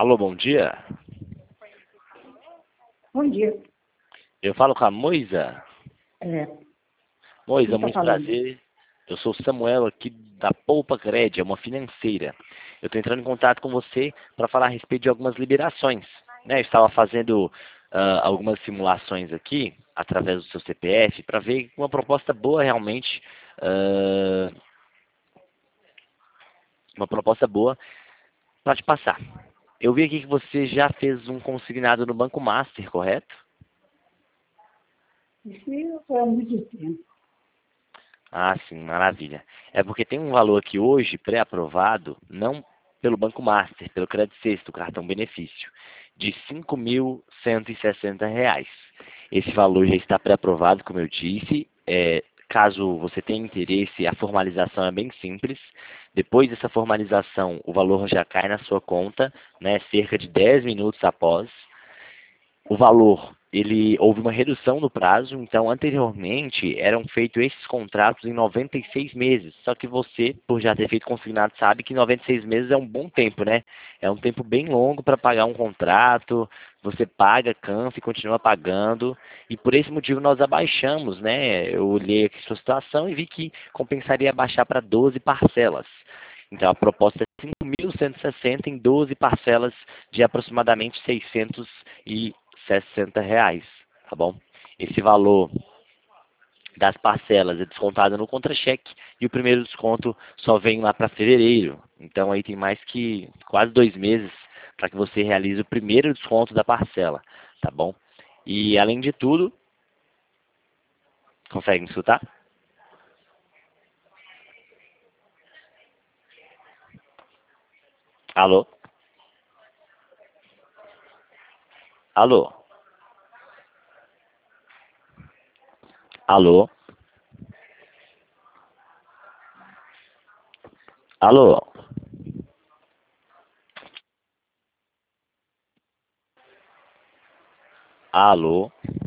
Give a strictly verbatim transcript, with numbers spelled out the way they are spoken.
Alô, bom dia. Bom dia. Eu falo com a Moisa. É, Moisa, quem está muito falando? prazer. Eu sou o Samuel aqui da Poupa Cred, é uma financeira. Eu estou entrando em contato com você para falar a respeito de algumas liberações. Né? Eu estava fazendo ah, algumas simulações aqui, através do seu C P F, para ver uma proposta boa realmente, ah, uma proposta boa para te passar. Eu vi aqui que você já fez um consignado no Banco Master, correto? Isso foi há muito tempo. Ah, sim, maravilha. É porque tem um valor aqui hoje pré-aprovado, não pelo Banco Master, pelo Credit Sexto, cartão benefício, de cinco mil cento e sessenta reais. Esse valor já está pré-aprovado, como eu disse. É, caso você tenha interesse, a formalização é bem simples. Depois dessa formalização, o valor já cai na sua conta, né, cerca de dez minutos após. O valor, ele houve uma redução no prazo, então anteriormente eram feitos esses contratos em noventa e seis meses. Só que você, por já ter feito consignado, sabe que noventa e seis meses é um bom tempo, né? É um tempo bem longo para pagar um contrato, você paga, cansa e continua pagando. E por esse motivo nós abaixamos, né? Eu olhei aqui a sua situação e vi que compensaria abaixar para doze parcelas. Então a proposta é cinco mil cento e sessenta em doze parcelas de aproximadamente seiscentos e sessenta reais, tá bom? Esse valor das parcelas é descontado no contra-cheque e o primeiro desconto só vem lá para fevereiro. Então aí tem mais que quase dois meses para que você realize o primeiro desconto da parcela, tá bom? E além de tudo, consegue me escutar? Alô? Alô? Alô? Alô? Alô?